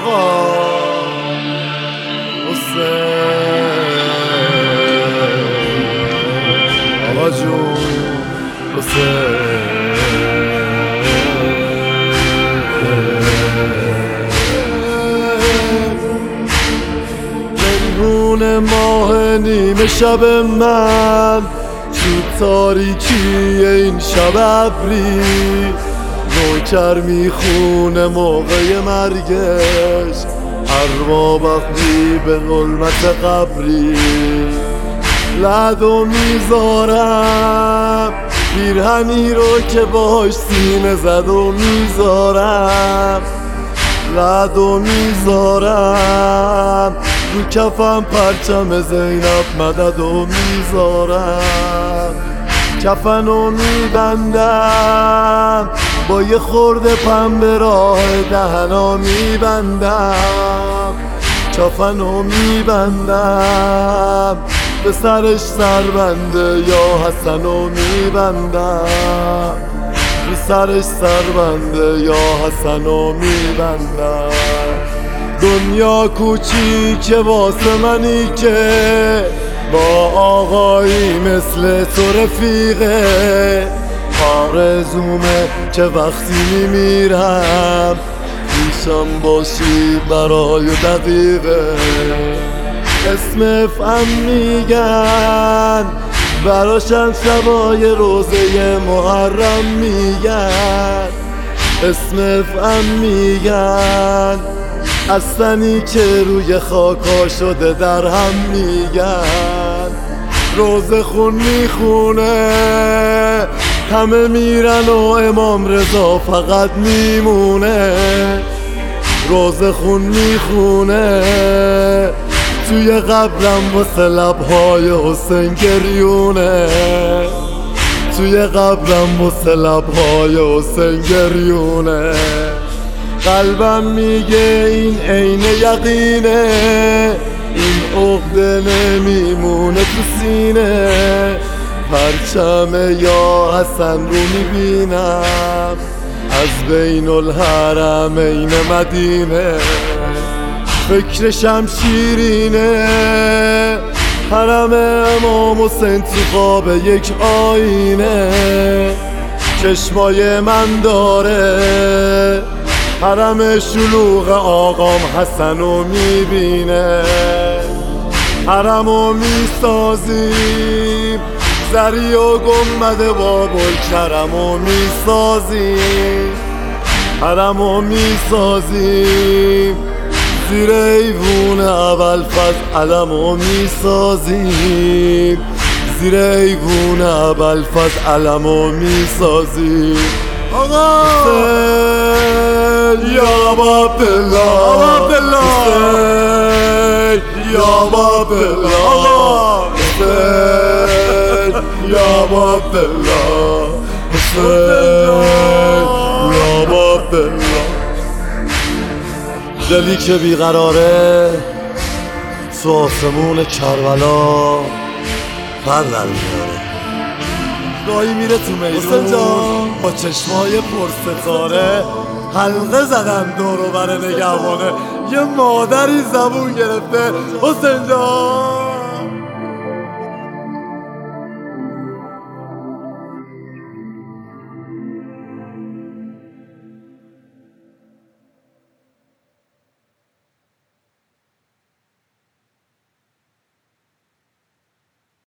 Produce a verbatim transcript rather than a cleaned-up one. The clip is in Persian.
آقا حسین، آقا جون حسین. پنهون ماه نیمه شب من تو تاریکی این شب ابری، نوکر میخونه موقع مرگش اروا وقتی به ظلمت قبری. لدو میذارم پیرهنی رو که باش سینه زد و میذارم، لدو میذارم رو کفم پرچم زینب مدد و میذارم، کفنو میبندم با یه خورده پنبه راه دهنا میبندم، کفنو میبندم به سرش سربنده یا حسنو میبندم، به سرش سربنده یا حسنو میبندم. دنیا کوچیکه واسه منی که با آقایی مثل تو رفیقه، آرزومه که وقتی میمیرم پیشم باشی برای دقیقه. اسم افهم میگن براشن شبای روزه محرم میگن، اسم افهم میگن اصلنی که روی خاکا شده در هم میگن. روزه خون میخونه همه میرن و امام رضا فقط میمونه، روزه خون میخونه توی قبرم واسه لبهای حسین گریونه، توی قبرم واسه لبهای حسین گریونه. قلبم میگه این عین یقینه، این عقده نمیمونه تو سینه، پرچم یا حسن رو میبینم از بین الحرمین مدینه. فکر شمشیرینه حرم امام حسین تو خواب یک آینه، چشمای من داره حرم شلوغ آقام حسنو میبینه. حرمو میسازیم زری و گنبد بابل کرمو میسازیم، حرمو میسازیم زیر ایوون ابوالفضل علمو میسازیم، زیر ایوون ابوالفضل علمو میسازیم. آقا حسین یا عبدالله، آقا عبدالله حسین یا عبدالله، آقا حسین یا عبدالله، حسین یا عبدالله. دلی که بیقراره تو آسمون کربلا پر در میاره، گاهی میره تو میدون با چشمای پرستاره، حلقه زدن دور و بر نگهبانه، یه مادری زبون گرفته حسین جان.